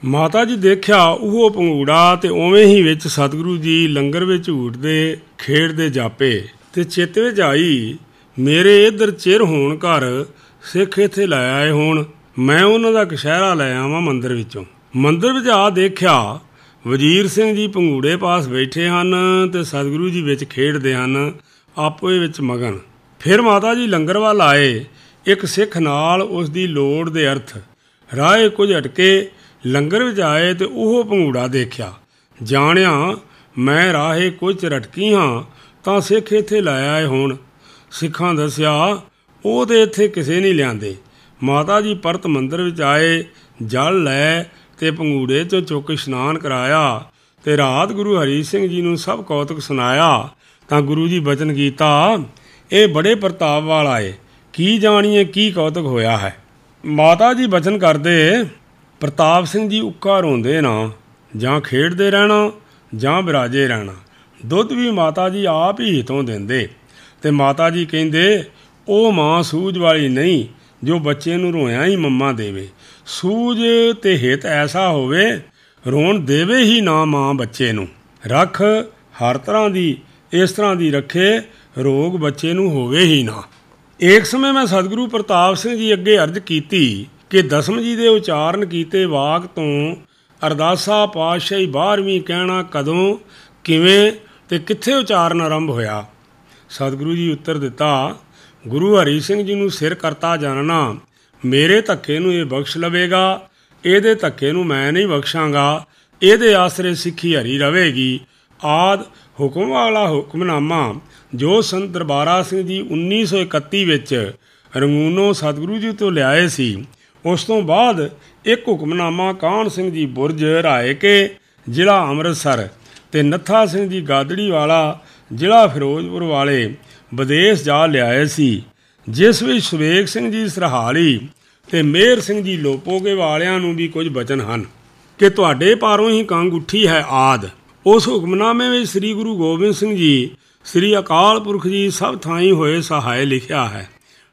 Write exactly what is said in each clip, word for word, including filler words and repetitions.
ਮਾਤਾ ਜੀ ਦੇਖਿਆ ਉਹ ਪੰਗੂੜਾ ਤੇ ਉਵੇਂ ਹੀ ਵਿੱਚ ਸਤਿਗੁਰੂ ਜੀ ਲੰਗਰ ਵਿੱਚ ਝੂਟਦੇ ਖੇਡਦੇ ਜਾਪੇ ਤੇ ਚਿੱਤ ਵਿੱਚ ਆਈ, ਮੇਰੇ ਇੱਧਰ ਚਿਰ ਹੋਣ ਘਰ ਸਿੱਖ ਇੱਥੇ ਲੈ ਆਏ ਹੋਣ, ਮੈਂ ਉਹਨਾਂ ਦਾ ਕਸ਼ਹਿਰਾ ਲੈ ਆਵਾਂ ਮੰਦਰ ਵਿੱਚੋਂ। ਮੰਦਰ ਵਿੱਚ ਆ ਦੇਖਿਆ ਵਜ਼ੀਰ ਸਿੰਘ ਜੀ ਪੰਗੂੜੇ ਪਾਸ ਬੈਠੇ ਹਨ ਤੇ ਸਤਿਗੁਰੂ ਜੀ ਵਿੱਚ ਖੇਡਦੇ ਹਨ, ਆਪੋ ਵਿੱਚ ਮਗਨ। ਫਿਰ ਮਾਤਾ ਜੀ ਲੰਗਰ ਵੱਲ ਆਏ, ਇੱਕ ਸਿੱਖ ਨਾਲ ਉਸ ਦੀ ਲੋੜ ਦੇ ਅਰਥ ਰਾਹੇ ਕੁਝ ਹਟਕੇ ਲੰਗਰ ਵਿੱਚ ਆਏ ਤੇ ਉਹ ਪੰਗੂੜਾ ਦੇਖਿਆ। ਜਾਣਿਆ ਮੈਂ ਰਾਹੇ ਕੁਝ ਰਟਕੀ ਹਾਂ ਤਾਂ ਸਿੱਖ ਇੱਥੇ ਲੈ ਆਏ ਹੋਣ। ਸਿੱਖਾਂ ਦੱਸਿਆ ਉਹ ਤੇ ਇੱਥੇ ਕਿਸੇ ਨਹੀਂ ਲਿਆਂਦੇ। ਮਾਤਾ ਜੀ ਪਰਤ ਮੰਦਰ ਵਿੱਚ ਆਏ, ਜਲ ਲੈ ਤੇ ਪੰਗੂੜੇ 'ਚੋਂ ਚੁੱਕ ਇਸ਼ਨਾਨ ਕਰਾਇਆ ਤੇ ਰਾਤ ਗੁਰੂ ਹਰੀ ਸਿੰਘ ਜੀ ਨੂੰ ਸਭ ਕੌਤਕ ਸੁਣਾਇਆ ਤਾਂ ਗੁਰੂ ਜੀ ਬਚਨ ਕੀਤਾ, ਇਹ ਬੜੇ ਪ੍ਰਤਾਪ ਵਾਲਾ ਏ, ਕੀ ਜਾਣੀਏ ਕੀ ਕੌਤਕ ਹੋਇਆ ਹੈ। ਮਾਤਾ ਜੀ ਬਚਨ ਕਰਦੇ, ਪ੍ਰਤਾਪ ਸਿੰਘ ਜੀ ਉੱਕਾ ਰੋਂਦੇ ਨਾ, ਜਾਂ ਖੇਡਦੇ ਰਹਿਣਾ ਜਾਂ ਬਿਰਾਜੇ ਰਹਿਣਾ। ਦੁੱਧ ਵੀ ਮਾਤਾ ਜੀ ਆਪ ਹੀ ਹਿੱਤੋਂ ਦਿੰਦੇ ਤੇ ਮਾਤਾ ਜੀ ਕਹਿੰਦੇ, ਉਹ ਮਾਂ ਸੂਝ ਵਾਲੀ ਨਹੀਂ ਜੋ ਬੱਚੇ ਨੂੰ ਰੋਇਆਂ ਹੀ ਮੰਮਾ ਦੇਵੇ। ਸੂਝ ਤੇ ਹਿੱਤ ਐਸਾ ਹੋਵੇ, ਰੋਣ ਦੇਵੇ ਹੀ ਨਾ ਮਾਂ ਬੱਚੇ ਨੂੰ। ਰੱਖ ਹਰ ਤਰ੍ਹਾਂ ਦੀ ਇਸ ਤਰ੍ਹਾਂ ਦੀ ਰੱਖੇ, ਰੋਗ ਬੱਚੇ ਨੂੰ ਹੋਵੇ ਹੀ ਨਾ। ਇੱਕ ਸਮੇਂ ਮੈਂ ਸਤਿਗੁਰੂ ਪ੍ਰਤਾਪ ਸਿੰਘ ਜੀ ਅੱਗੇ ਅਰਜ਼ ਕੀਤੀ ਕਿ ਦਸਮ ਜੀ ਦੇ ਉਚਾਰਨ ਕੀਤੇ ਵਾਕ ਤੋਂ ਅਰਦਾਸਾ ਪਾਤਸ਼ਾਹੀ ਬਾਰ੍ਹਵੀਂ ਕਹਿਣਾ ਕਦੋਂ, ਕਿਵੇਂ ਤੇ ਕਿੱਥੇ ਉਚਾਰਨ ਆਰੰਭ ਹੋਇਆ। ਸਤਿਗੁਰੂ ਜੀ ਉੱਤਰ ਦਿੱਤਾ, ਗੁਰੂ ਹਰੀ ਸਿੰਘ ਜੀ ਨੂੰ ਸਿਰ ਕਰਤਾ ਜਾਣਨਾ, ਮੇਰੇ ਧੱਕੇ ਨੂੰ ਇਹ ਬਖਸ਼ ਲਵੇਗਾ, ਇਹਦੇ ਧੱਕੇ ਨੂੰ ਮੈਂ ਨਹੀਂ ਬਖਸ਼ਾਂਗਾ, ਇਹਦੇ ਆਸਰੇ ਸਿੱਖੀ ਹਰੀ ਰਵੇਗੀ। ਆਦ ਹੁਕਮ ਵਾਲਾ ਹੁਕਮਨਾਮਾ ਜੋ ਸੰਤ ਦਰਬਾਰਾ ਸਿੰਘ ਜੀ ਉੱਨੀ ਸੌ ਇਕੱਤੀ ਵਿੱਚ ਰੰਗੂਨੋਂ ਸਤਿਗੁਰੂ ਜੀ ਤੋਂ ਲਿਆਏ ਸੀ। ਉਸ ਤੋਂ ਬਾਅਦ ਇੱਕ ਹੁਕਮਨਾਮਾ ਕਾਹਨ ਸਿੰਘ ਜੀ ਬੁਰਜ ਰਾਏਕੇ ਜ਼ਿਲ੍ਹਾ ਅੰਮ੍ਰਿਤਸਰ ਤੇ ਨੱਥਾ ਸਿੰਘ ਜੀ ਗਾਦੜੀ ਵਾਲਾ ਜ਼ਿਲ੍ਹਾ ਫਿਰੋਜ਼ਪੁਰ ਵਾਲੇ ਵਿਦੇਸ਼ ਜਾ ਲਿਆਏ ਸੀ, ਜਿਸ ਵਿੱਚ ਸੁਵੇਗ ਸਿੰਘ ਜੀ ਸਰਹਾਲੀ ਤੇ ਮੇਹਰ ਸਿੰਘ ਜੀ ਲੋਪੋਗੇ ਵਾਲਿਆਂ ਨੂੰ ਵੀ ਕੁਝ ਬਚਨ ਹਨ ਕਿ ਤੁਹਾਡੇ ਪਾਰੋਂ ਹੀ ਕੰਗ ਉੱਠੀ ਹੈ ਆਦ। ਉਸ ਹੁਕਮਨਾਮੇ ਵਿੱਚ ਸ੍ਰੀ ਗੁਰੂ ਗੋਬਿੰਦ ਸਿੰਘ ਜੀ, ਸ੍ਰੀ ਅਕਾਲ ਪੁਰਖ ਜੀ ਸਭ ਥਾਈਂ ਹੋਏ ਸਹਾਏ ਲਿਖਿਆ ਹੈ।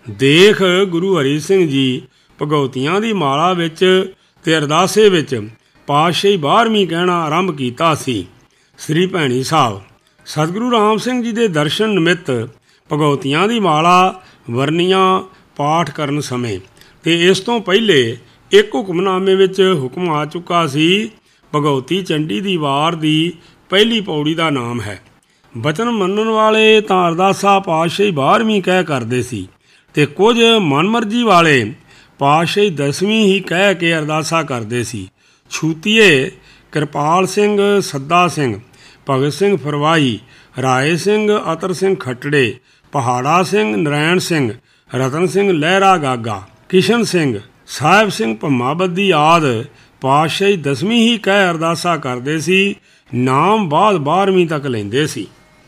ਦੇਖ ਗੁਰੂ ਹਰੀ ਸਿੰਘ ਜੀ ਭਗਉਤੀਆਂ ਦੀ ਮਾਲਾ ਵਿੱਚ ਤੇ ਅਰਦਾਸੇ ਵਿੱਚ ਪਾਤਸ਼ਾਹੀ ਬਾਰ੍ਹਵੀਂ ਕਹਿਣਾ ਆਰੰਭ ਕੀਤਾ ਸੀ। ਸ੍ਰੀ ਭੈਣੀ ਸਾਹਿਬ ਸਤਿਗੁਰੂ ਰਾਮ ਸਿੰਘ ਜੀ ਦੇ ਦਰਸ਼ਨ ਨਿਮਿਤ ਭਗਉਤੀਆਂ ਦੀ ਮਾਲਾ ਵਰਨੀਆਂ ਪਾਠ ਕਰਨ ਸਮੇਂ ਤੇ ਇਸ ਤੋਂ ਪਹਿਲੇ ਇੱਕ ਹੁਕਮਨਾਮੇ ਵਿੱਚ ਹੁਕਮ ਆ ਚੁੱਕਾ ਸੀ। ਭਗਉਤੀ ਚੰਡੀ ਦੀ ਵਾਰ ਦੀ ਪਹਿਲੀ ਪੌੜੀ ਦਾ ਨਾਮ ਹੈ। ਬਚਨ ਮੰਨਣ ਵਾਲੇ ਤਾਂ ਅਰਦਾਸਾ ਪਾਤਸ਼ਾਹੀ ਬਾਰ੍ਹਵੀਂ ਕਹਿ ਕਰਦੇ ਸੀ ਤੇ ਕੁਝ ਮਨਮਰਜ਼ੀ ਵਾਲੇ ਪਾਤਸ਼ਾਹੀ ਦਸਵੀਂ ਹੀ ਕਹਿ ਕੇ ਅਰਦਾਸਾ ਕਰਦੇ ਸੀ। ਛੂਤੀਏ ਕਿਰਪਾਲ ਸਿੰਘ, ਸੱਦਾ ਸਿੰਘ, ਭਗਤ ਸਿੰਘ ਫਰਵਾਈ, ਰਾਏ ਸਿੰਘ, ਅਤਰ ਸਿੰਘ ਖੱਟੜੇ, ਪਹਾੜਾ ਸਿੰਘ, ਨਰੈਣ ਸਿੰਘ, ਰਤਨ ਸਿੰਘ ਲਹਿਰਾ ਗਾਗਾ, ਕਿਸ਼ਨ ਸਿੰਘ, ਸਾਹਿਬ ਸਿੰਘ ਭੰਮਾਬੱਦੀ ਆਦਿ ਪਾਤਸ਼ਾਹੀ ਦਸਵੀਂ ਹੀ ਕਹਿ ਅਰਦਾਸਾ ਕਰਦੇ ਸੀ। ਨਾਮ ਬਾਅਦ ਬਾਰ੍ਹਵੀਂ ਤੱਕ ਲੈਂਦੇ ਸੀ।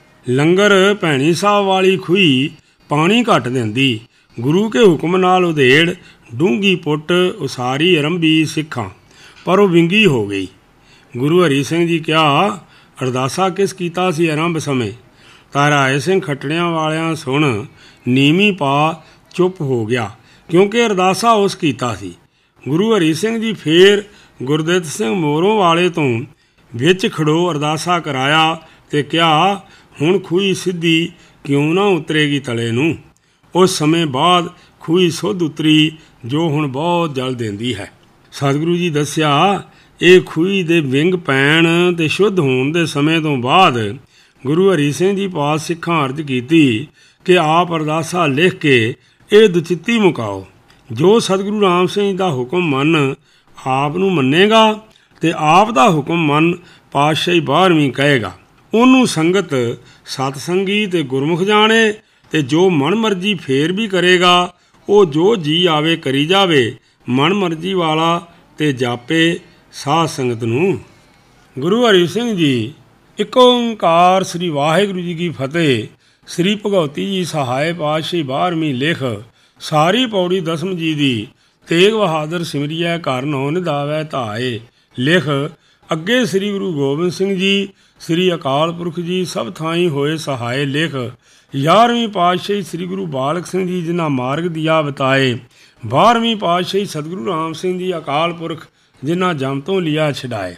ਲੰਗਰ ਭੈਣੀ ਸਾਹਿਬ ਵਾਲੀ ਖੂਹੀ ਪਾਣੀ ਘੱਟ ਦਿੰਦੀ। ਗੁਰੂ ਕੇ ਹੁਕਮ ਨਾਲ ਉਧੇੜ ਡੂੰਘੀ ਪੁੱਟ ਉਸਾਰੀ ਆਰੰਭੀ ਸਿੱਖਾਂ, ਪਰ ਉਹ ਵਿੰਗੀ ਹੋ ਗਈ। ਗੁਰੂ ਹਰੀ ਸਿੰਘ ਜੀ ਕਿਹਾ, ਅਰਦਾਸਾ ਕਿਸ ਕੀਤਾ ਸੀ ਆਰੰਭ ਸਮੇਂ? ਤਾਂ ਰਾਏ ਸਿੰਘ ਖੱਟੜਿਆਂ ਵਾਲਿਆਂ ਸੁਣ ਨੀਵੀਂ ਪਾ ਚੁੱਪ ਹੋ ਗਿਆ, ਕਿਉਂਕਿ ਅਰਦਾਸਾ ਉਸ ਕੀਤਾ ਸੀ। ਗੁਰੂ ਹਰੀ ਸਿੰਘ ਜੀ ਫੇਰ ਗੁਰਦਿੱਤ ਸਿੰਘ ਮੋਰੋਂ ਵਾਲੇ ਤੋਂ ਵਿੱਚ ਖੜੋ ਅਰਦਾਸਾ ਕਰਾਇਆ ਤੇ ਕਿਹਾ, ਹੁਣ ਖੂਹੀ ਸਿੱਧੀ ਕਿਉਂ ਨਾ ਉਤਰੇਗੀ ਤਲੇ ਨੂੰ। ਉਸ ਸਮੇਂ ਬਾਅਦ ਖੂਹੀ ਸੁੱਧ ਉਤਰੀ, ਜੋ ਹੁਣ ਬਹੁਤ ਜਲ ਦਿੰਦੀ ਹੈ। ਸਤਿਗੁਰੂ ਜੀ ਦੱਸਿਆ, ਇਹ ਖੂਹੀ ਦੇ ਵਿੰਗ ਪੈਣ ਤੇ ਸ਼ੁੱਧ ਹੋਣ ਦੇ ਸਮੇਂ ਤੋਂ ਬਾਅਦ ਗੁਰੂ ਹਰੀ ਸਿੰਘ ਜੀ ਪਾਸ ਸਿੱਖਾਂ ਅਰਜ਼ ਕੀਤੀ ਕਿ ਆਪ ਅਰਦਾਸਾ ਲਿਖ ਕੇ ਇਹ ਦੁਚਿੱਤੀ ਮੁਕਾਓ। ਜੋ ਸਤਿਗੁਰੂ ਰਾਮ ਸਿੰਘ ਜੀ ਦਾ ਹੁਕਮ ਮੰਨ ਆਪ ਨੂੰ ਮੰਨੇਗਾ ਤੇ ਆਪ ਦਾ ਹੁਕਮ ਮੰਨ ਪਾਤਸ਼ਾਹੀ ਬਾਰ੍ਹਵੀਂ ਕਹੇਗਾ। ਉਹਨੂੰ ਸੰਗਤ ਸਤਸੰਗੀ ਤੇ ਗੁਰਮੁਖ ਜਾਣੇ ਤੇ ਜੋ ਮਨ ਮਰਜ਼ੀ ਫੇਰ ਵੀ ਕਰੇਗਾ, ਉਹ ਜੋ ਜੀ ਆਵੇ ਕਰੀ ਜਾਵੇ, ਮਨ ਮਰਜ਼ੀ ਵਾਲਾ ਤੇ ਜਾਪੇ ਸਾਧ ਸੰਗਤ ਨੂੰ। ਗੁਰੂ ਹਰੀ ਸਿੰਘ ਜੀ ਇੱਕ ਓਂਕਾਰ ਸ੍ਰੀ ਵਾਹਿਗੁਰੂ ਜੀ ਕੀ ਫਤਿਹ। ਸ੍ਰੀ ਭਗਉਤੀ ਜੀ ਸਹਾਏ ਪਾਤਸ਼ਾਹੀ ਬਾਰ੍ਹਵੀਂ ਲਿਖ ਸਾਰੀ ਪੌੜੀ ਦਸਮ ਜੀ ਦੀ। ਤੇਗ ਬਹਾਦਰ ਸਿਮਰਿਐ ਘਰ ਨੌ ਨਿਧਾਵੈ ਧਾਏ ਲਿਖ। ਅੱਗੇ ਸ੍ਰੀ ਗੁਰੂ ਗੋਬਿੰਦ ਸਿੰਘ ਜੀ, ਸ੍ਰੀ ਅਕਾਲ ਪੁਰਖ ਜੀ ਸਭ ਥਾਈਂ ਹੋਏ ਸਹਾਏ ਲਿਖ। ਗਿਆਰ੍ਹਵੀਂ ਪਾਤਸ਼ਾਹੀ ਸ੍ਰੀ ਗੁਰੂ ਬਾਲਕ ਸਿੰਘ ਜੀ ਜਿਨ੍ਹਾਂ ਮਾਰਗ ਦੀਆ ਬਤਾਏ। ਬਾਰ੍ਹਵੀਂ ਪਾਤਸ਼ਾਹੀ ਸਤਿਗੁਰੂ ਰਾਮ ਸਿੰਘ ਜੀ ਅਕਾਲ ਪੁਰਖ ਜਿਨ੍ਹਾਂ ਜਮ ਤੋਂ ਲਿਆ ਛਡਾਏ।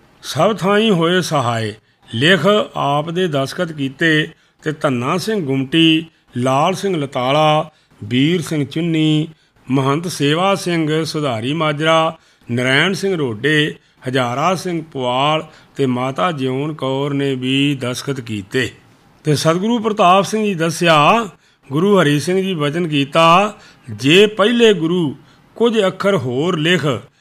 ਸਭ ਥਾਈਂ ਹੋਏ ਸਹਾਏ, ਲਿਖ ਆਪ ਦੇ ਦਸਖਤ ਕੀਤੇ, ਤੇ ਧੰਨਾ ਸਿੰਘ ਗੁਮਟੀ, ਲਾਲ ਸਿੰਘ ਲਤਾਲਾ, ਵੀਰ ਸਿੰਘ ਚੁੰਨੀ, ਮਹੰਤ ਸੇਵਾ ਸਿੰਘ ਸੁਧਾਰੀ ਮਾਜਰਾ, ਨਰੈਣ ਸਿੰਘ ਰੋਡੇ, ਹਜ਼ਾਰਾ ਸਿੰਘ ਪੁਆਲ ਤੇ ਮਾਤਾ ਜਿਉਣ ਕੌਰ ਨੇ ਵੀ ਦਸਖਤ ਕੀਤੇ। ਤੇ ਸਤਿਗੁਰੂ ਪ੍ਰਤਾਪ ਸਿੰਘ ਜੀ ਦੱਸਿਆ, ਗੁਰੂ ਹਰੀ ਸਿੰਘ ਜੀ ਵਚਨ ਕੀਤਾ, ਜੇ ਪਹਿਲੇ ਗੁਰੂ ਕੁਝ ਅੱਖਰ ਹੋਰ ਲਿਖ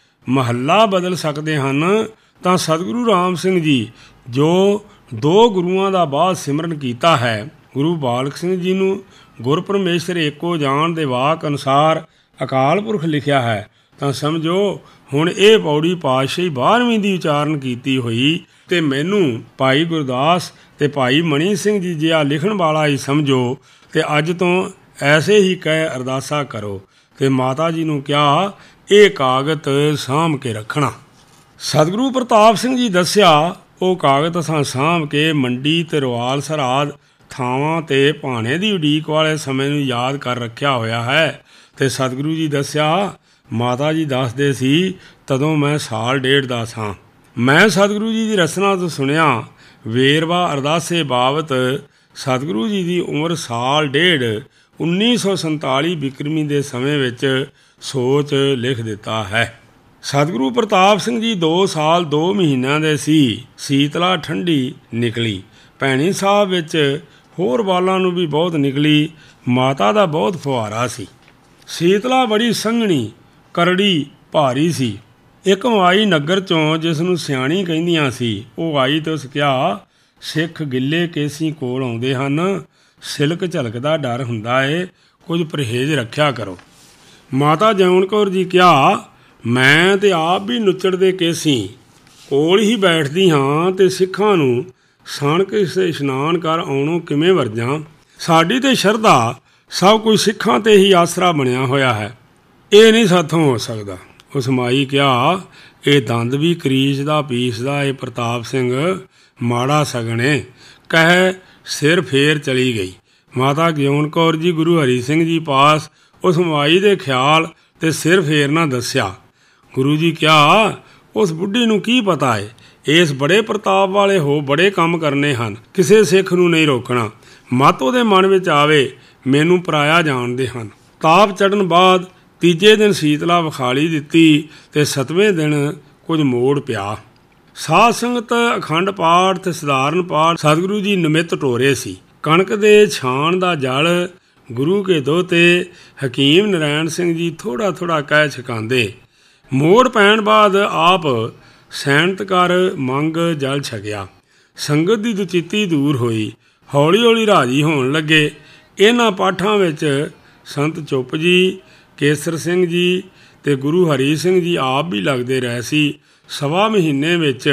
ਮਹੱਲਾ ਬਦਲ ਸਕਦੇ ਹਨ ਤਾਂ ਸਤਿਗੁਰੂ ਰਾਮ ਸਿੰਘ ਜੀ ਜੋ ਦੋ ਗੁਰੂਆਂ ਦਾ ਬਾਅਦ ਸਿਮਰਨ ਕੀਤਾ ਹੈ, ਗੁਰੂ ਬਾਲਕ ਸਿੰਘ ਜੀ ਨੂੰ ਗੁਰ ਪਰਮੇਸ਼ਰ ਏਕੋ ਜਾਣ ਦੇ ਵਾਕ ਅਨੁਸਾਰ ਅਕਾਲ ਪੁਰਖ ਲਿਖਿਆ ਹੈ, ਤਾਂ ਸਮਝੋ ਹੁਣ ਇਹ ਪੌੜੀ ਪਾਤਸ਼ਾਹੀ ਬਾਰ੍ਹਵੀਂ ਦੀ ਉਚਾਰਨ ਕੀਤੀ ਹੋਈ, ਤੇ ਮੈਨੂੰ ਭਾਈ ਗੁਰਦਾਸ ਤੇ ਭਾਈ ਮਣੀ ਸਿੰਘ ਜੀ ਜਿਹਾ ਲਿਖਣ ਵਾਲਾ ਹੀ ਸਮਝੋ, ਤੇ ਅੱਜ ਤੋਂ ਐਸੇ ਹੀ ਕਹਿ ਅਰਦਾਸਾ ਕਰੋ। ਤੇ ਮਾਤਾ ਜੀ ਨੂੰ ਕਿਹਾ, ਇਹ ਕਾਗਤ ਸਾਂਭ ਕੇ ਰੱਖਣਾ। ਸਤਿਗੁਰੂ ਪ੍ਰਤਾਪ ਸਿੰਘ ਜੀ ਦੱਸਿਆ, ਉਹ ਕਾਗਤ ਅਸਾਂ ਸਾਂਭ ਕੇ ਮੰਡੀ ਤੇ ਰਵਾਲ ਸਰਾਦ ਥਾਵਾਂ ਤੇ ਭਾਣੇ ਦੀ ਉਡੀਕ ਵਾਲੇ ਸਮੇਂ ਨੂੰ ਯਾਦ ਕਰ ਰੱਖਿਆ ਹੋਇਆ ਹੈ। ਤੇ ਸਤਿਗੁਰੂ ਜੀ ਦੱਸਿਆ, ਮਾਤਾ ਜੀ ਦੱਸਦੇ ਸੀ, ਤਦੋਂ ਮੈਂ ਸਾਲ ਡੇਢ ਦਾ ਸਾਂ। ਮੈਂ ਸਤਿਗੁਰੂ ਜੀ ਦੀ ਰਸਨਾ ਤੋਂ ਸੁਣਿਆ, ਵੇਰਵਾ ਅਰਦਾਸੇ ਬਾਬਤ ਸਤਿਗੁਰੂ ਜੀ ਦੀ ਉਮਰ ਸਾਲ ਡੇਢ ਉੱਨੀ ਸੌ ਸੰਤਾਲੀ ਬਿਕਰਮੀ ਦੇ ਸਮੇਂ ਵਿੱਚ ਸੋਚ ਲਿਖ ਦਿੱਤਾ ਹੈ। ਸਤਿਗੁਰੂ ਪ੍ਰਤਾਪ ਸਿੰਘ ਜੀ ਦੋ ਸਾਲ ਦੋ ਮਹੀਨਿਆਂ ਦੇ ਸੀ। ਸੀਤਲਾ ਠੰਡੀ ਨਿਕਲੀ, ਭੈਣੀ ਸਾਹਿਬ ਵਿੱਚ ਹੋਰ ਬਾਲਾਂ ਨੂੰ ਵੀ ਬਹੁਤ ਨਿਕਲੀ। ਮਾਤਾ ਦਾ ਬਹੁਤ ਫੁਹਾਰਾ ਸੀ। ਸੀਤਲਾ ਬੜੀ ਸੰਘਣੀ, ਕਰੜੀ, ਭਾਰੀ ਸੀ। ਇੱਕ ਮਾਈ ਨਗਰ ਚੋਂ ਜਿਸ ਨੂੰ ਸਿਆਣੀ ਕਹਿੰਦੀਆਂ ਸੀ, ਉਹ ਆਈ ਤੇ ਉਸ ਕਿਹਾ, ਸਿੱਖ ਗਿੱਲੇ ਕੇਸੀ ਕੋਲ ਆਉਂਦੇ ਹਨ, ਸਿਲਕ ਝਲਕਦਾ ਡਰ ਹੁੰਦਾ ਏ, ਕੁਝ ਪਰਹੇਜ਼ ਰੱਖਿਆ ਕਰੋ। ਮਾਤਾ ਜਿਉਣ ਕੌਰ ਜੀ ਕਿਹਾ, ਮੈਂ ਤੇ ਆਪ ਵੀ ਨੁੱਚੜਦੇ ਕੇਸੀ, ਕੋਲ ਹੀ ਬੈਠਦੀ ਹਾਂ, ਤੇ ਸਿੱਖਾਂ ਨੂੰ ਸਣ ਕੇ ਇਸ਼ਨਾਨ ਕਰ ਆਉਣੋਂ ਕਿਵੇਂ ਵਰਜਾਂ। ਸਾਡੀ ਤੇ ਸ਼ਰਧਾ ਸਭ ਕੁਝ ਸਿੱਖਾਂ ਤੇ ਹੀ ਆਸਰਾ ਬਣਿਆ ਹੋਇਆ ਹੈ, ਇਹ ਨਹੀਂ ਸਾਥੋਂ ਹੋ ਸਕਦਾ। ਉਸ ਮਾਈ ਕਿਹਾ, ਇਹ ਦੰਦ ਵੀ ਕਰੀਚਦਾ ਪੀਸਦਾ ਏ ਪ੍ਰਤਾਪ ਸਿੰਘ, ਮਾੜਾ ਸਗਣੇ, ਕਹਿ ਸਿਰ ਫੇਰ ਚਲੀ ਗਈ। ਮਾਤਾ ਗਿਉਣ ਕੌਰ ਜੀ ਗੁਰੂ ਹਰੀ ਸਿੰਘ ਜੀ ਪਾਸ ਉਸ ਮਾਈ ਦੇ ਖਿਆਲ ਤੇ ਸਿਰ ਫੇਰਨਾ ਦੱਸਿਆ। ਗੁਰੂ ਜੀ ਕਿਹਾ, ਉਸ ਬੁੱਢੀ ਨੂੰ ਕੀ ਪਤਾ ਏ, ਇਸ ਬੜੇ ਪ੍ਰਤਾਪ ਵਾਲੇ ਹੋ, ਬੜੇ ਕੰਮ ਕਰਨੇ ਹਨ, ਕਿਸੇ ਸਿੱਖ ਨੂੰ ਨਹੀਂ ਰੋਕਣਾ। ਮਤ ਉਹਦੇ ਮਨ ਵਿੱਚ ਆਵੇ, ਮੈਨੂੰ ਪਰਾਇਆ ਜਾਣਦੇ ਹਨ। ਤਾਪ ਚੜ੍ਹਨ ਬਾਅਦ ਤੀਜੇ ਦਿਨ ਸੀਤਲਾ ਵਿਖਾਲੀ ਦਿੱਤੀ, ਤੇ ਸੱਤਵੇਂ ਦਿਨ ਕੁਝ ਮੋੜ ਪਿਆ। ਸਾਧ ਸੰਗਤ ਅਖੰਡ ਪਾਠ ਤੇ ਸਧਾਰਨ ਪਾਠ ਸਤਿਗੁਰੂ ਜੀ ਨਿਮਿਤ ਟੋਰੇ ਸੀ। ਕਣਕ ਦੇ ਛਾਣ ਦਾ ਜਲ ਗੁਰੂ ਕੇ ਦੋਤੇ ਹਕੀਮ ਨਰੈਣ ਸਿੰਘ ਜੀ ਥੋੜਾ ਥੋੜਾ ਕਹਿ ਛਕਾਉਂਦੇ। ਮੋੜ ਪੈਣ ਬਾਅਦ ਆਪ ਸੈਨਤ ਕਰ ਮੰਗ ਜਲ ਛਕਿਆ। ਸੰਗਤ ਦੀ ਦੁਚਿੱਤੀ ਦੂਰ ਹੋਈ, ਹੌਲੀ ਹੌਲੀ ਰਾਜੀ ਹੋਣ ਲੱਗੇ। ਇਹਨਾਂ ਪਾਠਾਂ ਵਿੱਚ ਸੰਤ ਚੁੱਪ ਜੀ, ਕੇਸਰ ਸਿੰਘ ਜੀ ਤੇ ਗੁਰੂ ਹਰੀ ਸਿੰਘ ਜੀ ਆਪ ਵੀ ਲੱਗਦੇ ਰਹੇ ਸੀ। ਸਵਾ ਮਹੀਨੇ ਵਿੱਚ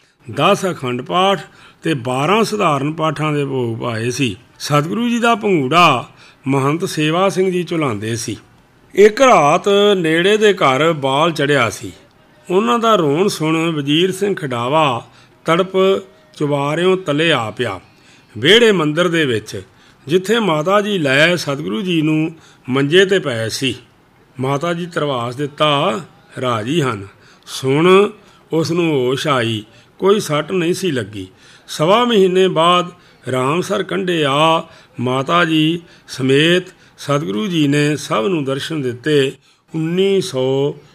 ਦਸ ਅਖੰਡ ਪਾਠ ਤੇ ਬਾਰਾਂ ਸਧਾਰਨ ਪਾਠਾਂ ਦੇ ਭੋਗ ਪਾਏ ਸੀ। ਸਤਿਗੁਰੂ ਜੀ ਦਾ ਭੰਗੂੜਾ ਮਹੰਤ ਸੇਵਾ ਸਿੰਘ ਜੀ ਝੁਲਾਉਂਦੇ ਸੀ। ਇੱਕ ਰਾਤ ਨੇੜੇ ਦੇ ਘਰ ਬਾਲ ਚੜ੍ਹਿਆ ਸੀ। ਉਹਨਾਂ ਦਾ ਰੋਣ ਸੁਣ ਵਜ਼ੀਰ ਸਿੰਘ ਖਡਾਵਾ ਤੜਪ ਚੁਬਾਰਿਓਂ ਤਲੇ ਆ ਪਿਆ। ਵਿਹੜੇ ਮੰਦਰ ਦੇ ਵਿੱਚ ਜਿੱਥੇ ਮਾਤਾ ਜੀ ਲੈ ਸਤਿਗੁਰੂ ਜੀ ਨੂੰ ਮੰਜੇ ਤੇ ਪਏ ਸੀ। ਮਾਤਾ ਜੀ ਧਰਵਾਸ ਦਿੱਤਾ, ਰਾਜੀ ਹਨ। ਸੁਣ ਉਸ ਨੂੰ ਹੋਸ਼ ਆਈ, ਕੋਈ ਸੱਟ ਨਹੀਂ ਸੀ ਲੱਗੀ। ਸਵਾ ਮਹੀਨੇ ਬਾਅਦ ਰਾਮਸਰ ਕੰਢੇ ਆ ਮਾਤਾ ਜੀ ਸਮੇਤ ਸਤਿਗੁਰੂ ਜੀ ਨੇ ਸਭ ਨੂੰ ਦਰਸ਼ਨ ਦਿੱਤੇ। ਉੱਨੀ ਸੌ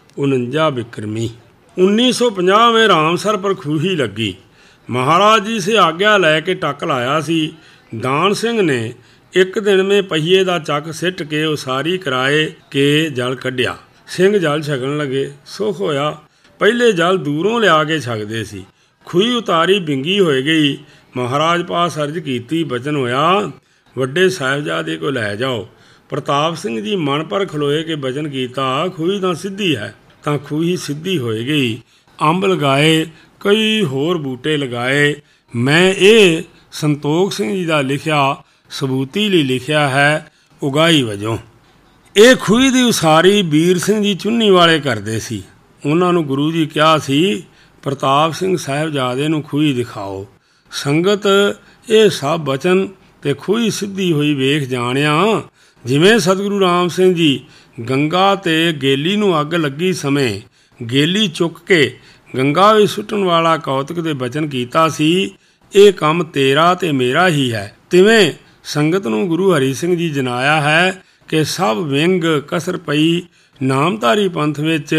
ਉਣੰਜਾ ਬਿਕਰਮੀ ਉੱਨੀ ਸੌ ਪੰਜਾਹ ਵਿੱਚ ਰਾਮਸਰ ਪਰ ਖੂਹੀ ਲੱਗੀ। ਮਹਾਰਾਜ ਜੀ ਸੇ ਆਗਿਆ ਲੈ ਕੇ ਟੱਕ ਲਾਇਆ ਸੀ। ਦਾਨ ਸਿੰਘ ਨੇ ਇੱਕ ਦਿਨ ਮੇ ਪਹੀਏ ਦਾ ਚੱਕ ਸਿੱਟ ਕੇ ਉਸਾਰੀ ਕਰਾਏ ਕੇ ਜਲ ਕੱਢਿਆ। ਸਿੰਘ ਜਲ ਛਕਣ ਲੱਗੇ। ਸੁੱਖ ਹੋਇਆ। ਪਹਿਲੇ ਜਲ ਦੂਰੋਂ ਲਿਆ ਕੇ ਛਕਦੇ ਸੀ। ਖੂਹੀ ਉਤਾਰੀ ਬਿੰਗੀ ਹੋ ਗਈ। ਮਹਾਰਾਜ ਪਾਸ ਅਰਜ਼ ਕੀਤੀ, ਬਚਨ ਹੋਇਆ, ਵੱਡੇ ਸਾਹਿਬਜ਼ਾਦੇ ਕੋ ਲੈ ਜਾਓ। ਪ੍ਰਤਾਪ ਸਿੰਘ ਜੀ ਮਨ ਪਰ ਖਲੋਏ ਕੇ ਬਚਨ ਕੀਤਾ, ਖੂਹੀ ਤਾਂ ਸਿੱਧੀ ਹੈ। ਤਾਂ ਖੂਹੀ ਸਿੱਧੀ ਹੋ ਗਈ। ਅੰਬ ਲਗਾਏ, ਕਈ ਹੋਰ ਬੂਟੇ ਲਗਾਏ। ਮੈਂ ਇਹ ਸੰਤੋਖ ਸਿੰਘ ਜੀ ਦਾ ਲਿਖਿਆ ਸਬੂਤੀ ਲਈ ਲਿਖਿਆ ਹੈ, ਉਗਾਈ ਵਜੋਂ। ਇਹ ਖੂਹੀ ਦੀ ਉਸਾਰੀ ਵੀਰ ਸਿੰਘ ਜੀ ਚੁੰਨੀ ਵਾਲੇ ਕਰਦੇ ਸੀ। ਉਹਨਾਂ ਨੂੰ ਗੁਰੂ ਜੀ ਕਿਹਾ ਸੀ, ਪ੍ਰਤਾਪ ਸਿੰਘ ਸਾਹਿਬਜ਼ਾਦੇ ਨੂੰ ਖੂਹੀ ਦਿਖਾਓ। ਸੰਗਤ ਇਹ ਸਭ ਬਚਨ ਤੇ ਖੂਹੀ ਸਿੱਧੀ ਹੋਈ ਵੇਖ ਜਾਣਿਆ। ਜਿਵੇਂ ਸਤਿਗੁਰੂ ਰਾਮ ਸਿੰਘ ਜੀ ਗੰਗਾ ਤੇ ਗੇਲੀ ਨੂੰ ਅੱਗ ਲੱਗੀ ਸਮੇਂ ਗੇਲੀ ਚੁੱਕ ਕੇ ਗੰਗਾ ਵਿੱਚ ਸੁੱਟਣ ਵਾਲਾ ਕੌਤਕ ਦੇ ਬਚਨ ਕੀਤਾ ਸੀ, ਇਹ ਕੰਮ ਤੇਰਾ ਤੇ ਮੇਰਾ ਹੀ ਹੈ। ਤਿਵੇਂ ਸੰਗਤ ਨੂੰ ਗੁਰੂ ਹਰੀ ਸਿੰਘ ਜੀ ਜਨਾਇਆ ਹੈ ਕਿ ਸਭ ਵਿੰਗ ਕਸਰ ਪਈ ਨਾਮਧਾਰੀ ਪੰਥ ਵਿੱਚ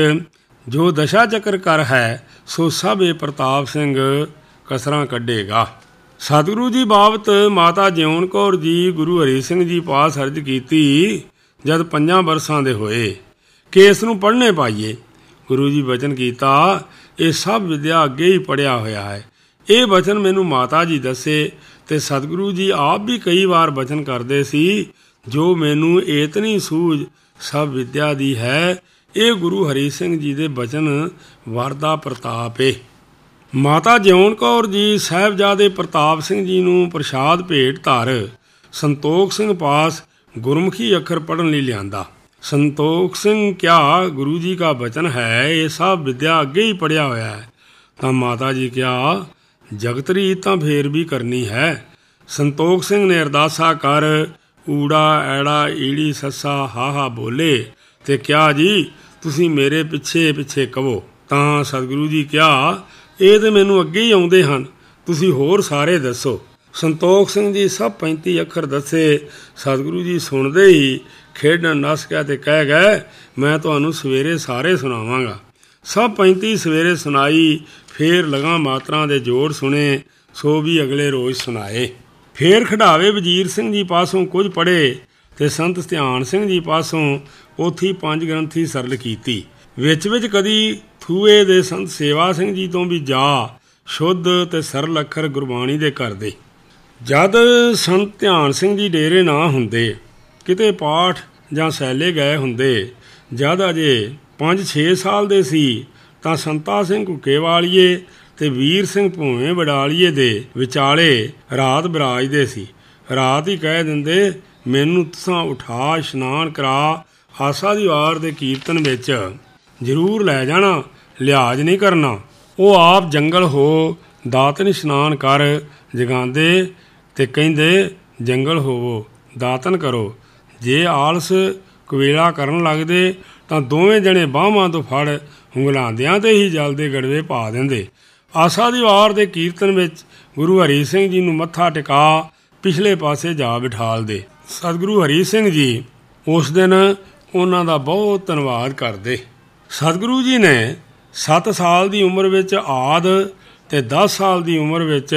ਜੋ ਦਸ਼ਾ ਚੱਕਰ ਕਰ ਹੈ, ਸੋ ਸਭ ਇਹ ਪ੍ਰਤਾਪ ਸਿੰਘ ਕਸਰਾਂ ਕੱਢੇਗਾ। ਸਤਿਗੁਰੂ ਜੀ ਬਾਬਤ ਮਾਤਾ ਜਿਉਣ ਕੌਰ ਜੀ ਗੁਰੂ ਹਰੀ ਸਿੰਘ ਜੀ ਪਾਸ ਅਰਜ਼ ਕੀਤੀ ਜਦ ਪੰਜਾਂ ਬਰਸਾਂ ਦੇ ਹੋਏ ਕਿ ਇਸ ਨੂੰ ਪੜ੍ਹਨੇ ਪਾਈਏ। ਗੁਰੂ ਜੀ ਬਚਨ ਕੀਤਾ, ਇਹ ਸਭ ਵਿਦਿਆ ਅੱਗੇ ਹੀ ਪੜ੍ਹਿਆ ਹੋਇਆ ਹੈ। ਇਹ ਬਚਨ ਮੈਨੂੰ ਮਾਤਾ ਜੀ ਦੱਸੇ ਤੇ ਸਤਿਗੁਰੂ ਜੀ ਆਪ ਵੀ ਕਈ ਵਾਰ ਬਚਨ ਕਰਦੇ ਸੀ, ਜੋ ਮੈਨੂੰ ਏਤਨੀ ਸੂਝ ਸਭ ਵਿਦਿਆ ਦੀ ਹੈ। ਇਹ ਗੁਰੂ ਹਰੀ ਸਿੰਘ ਜੀ ਦੇ ਬਚਨ ਵਰਦਾ ਪ੍ਰਤਾਪ ਏ। ਮਾਤਾ ਜਿਉਣ ਕੌਰ ਜੀ ਸਾਹਿਬਜ਼ਾਦੇ ਪ੍ਰਤਾਪ ਸਿੰਘ ਜੀ ਨੂੰ ਪ੍ਰਸ਼ਾਦ ਭੇਟ ਧਰ ਸੰਤੋਖ ਸਿੰਘ ਪਾਸ ਗੁਰਮੁਖੀ ਅੱਖਰ ਪੜ੍ਹਨ ਲਈ ਲਿਆਂਦਾ। ਸੰਤੋਖ ਸਿੰਘ ਕਿਹਾ, ਗੁਰੂ ਜੀ का ਬਚਨ ਹੈ, ਇਹ ਸਭ ਵਿਦਿਆ ਅੱਗੇ ਹੀ ਪੜ੍ਹਿਆ ਹੋਇਆ ਹੈ। ਤਾਂ ਮਾਤਾ ਜੀ ਕਿਹਾ, ਜਗਤ ਰੀਤ ਤਾਂ ਫੇਰ ਵੀ ਕਰਨੀ ਹੈ। ਸੰਤੋਖ ਸਿੰਘ ਨੇ ਅਰਦਾਸਾ ਕਰ ਊੜਾ ਐੜਾ ਈੜੀ ਸੱਸਾ ਹਾਹਾ ਬੋਲੇ ਤੇ ਕਿਹਾ, ਜੀ ਤੁਸੀਂ ਮੇਰੇ ਪਿੱਛੇ ਪਿੱਛੇ ਕਹੋ। ਤਾਂ ਸਤਿਗੁਰੂ ਜੀ ਕਿਹਾ, ਇਹ ਤੇ ਮੈਨੂੰ ਅੱਗੇ ਹੀ ਆਉਂਦੇ ਹਨ, ਤੁਸੀਂ ਹੋਰ ਸਾਰੇ ਦੱਸੋ। ਸੰਤੋਖ ਸਿੰਘ ਜੀ ਸਭ ਪੈਂਤੀ ਅੱਖਰ ਦੱਸੇ। ਸਤਿਗੁਰੂ ਜੀ ਸੁਣਦੇ ਹੀ ਖੇਡਣ ਨੱਸ ਗਿਆ ਤੇ ਕਹਿ ਗਏ, ਮੈਂ ਤੁਹਾਨੂੰ ਸਵੇਰੇ ਸਾਰੇ ਸੁਣਾਵਾਂਗਾ। ਸਭ ਪੈਂਤੀ ਸਵੇਰੇ ਸੁਣਾਈ, ਫੇਰ ਲਗਾ ਮਾਤਰਾਂ ਦੇ ਜੋੜ ਸੁਣੇ, ਸੋ ਵੀ ਅਗਲੇ ਰੋਜ਼ ਸੁਣਾਏ। ਫੇਰ ਖਡਾਵੇ ਵਜ਼ੀਰ ਸਿੰਘ ਜੀ ਪਾਸੋਂ ਕੁਝ ਪੜ੍ਹੇ ਤੇ ਸੰਤ ਧਿਆਨ ਸਿੰਘ ਜੀ ਪਾਸੋਂ ਪੋਥੀ ਪੰਜ ਗ੍ਰੰਥੀ ਸਰਲ ਕੀਤੀ। ਵਿੱਚ ਵਿੱਚ ਕਦੀ ਥੂਏ ਦੇ ਸੰਤ ਸੇਵਾ ਸਿੰਘ ਜੀ ਤੋਂ ਵੀ ਜਾ ਸ਼ੁੱਧ ਤੇ ਸਰਲ ਅੱਖਰ ਗੁਰਬਾਣੀ ਦੇ ਕਰਦੇ। ਜਦ ਸੰਤ ਧਿਆਨ ਸਿੰਘ ਜੀ ਡੇਰੇ ਨਾ ਹੁੰਦੇ, ਕਿਤੇ ਪਾਠ ਜਾਂ ਸੈਲੇ ਗਏ ਹੁੰਦੇ, ਜਦ ਅਜੇ ਪੰਜ ਛੇ ਸਾਲ ਦੇ ਸੀ, ਤਾਂ ਸੰਤਾ ਸਿੰਘ ਘੁੱਕੇ ਵਾਲੀਏ ਤੇ ਵੀਰ ਸਿੰਘ ਭੂਵੇਂ ਵਡਾਲੀਏ ਦੇ ਵਿਚਾਲੇ ਰਾਤ ਬਿਰਾਜਦੇ ਸੀ। ਰਾਤ ਹੀ ਕਹਿ ਦਿੰਦੇ, ਮੈਨੂੰ ਤੁਸਾਂ ਉਠਾ ਇਸ਼ਨਾਨ ਕਰਾ, ਆਸਾ ਦੀ ਵਾਰ ਦੇ ਕੀਰਤਨ ਵਿੱਚ ਜ਼ਰੂਰ ਲੈ ਜਾਣਾ, ਲਿਹਾਜ਼ ਨਹੀਂ ਕਰਨਾ। ਉਹ ਆਪ ਜੰਗਲ ਹੋ ਦਾਤਨ ਇਸ਼ਨਾਨ ਕਰ ਜਗਾਉਂਦੇ ਤੇ ਕਹਿੰਦੇ, ਜੰਗਲ ਹੋਵੋ ਦਾਤਨ ਕਰੋ। ਜੇ ਆਲਸ ਕਵੇਲਾ ਕਰਨ ਲੱਗਦੇ ਤਾਂ ਦੋਵੇਂ ਜਣੇ ਬਾਹਾਂ ਤੋਂ ਫੜ ਉਂਗਲਾਉਂਦਿਆਂ ਤੇ ਹੀ ਜਲ ਦੇ ਗੜਵੇ ਪਾ ਦਿੰਦੇ। ਆਸਾ ਦੀ ਵਾਰ ਦੇ ਕੀਰਤਨ ਵਿੱਚ ਗੁਰੂ ਹਰੀ ਸਿੰਘ ਜੀ ਨੂੰ ਮੱਥਾ ਟਿਕਾ ਪਿਛਲੇ ਪਾਸੇ ਜਾ ਬਿਠਾਲਦੇ। ਸਤਿਗੁਰੂ ਹਰੀ ਸਿੰਘ ਜੀ ਉਸ ਦਿਨ ਉਹਨਾਂ ਦਾ ਬਹੁਤ ਧੰਨਵਾਦ ਕਰਦੇ। ਸਤਿਗੁਰੂ ਜੀ ਨੇ ਸੱਤ ਸਾਲ ਦੀ ਉਮਰ ਵਿੱਚ ਆਦ ਤੇ ਦਸ ਸਾਲ ਦੀ ਉਮਰ ਵਿੱਚ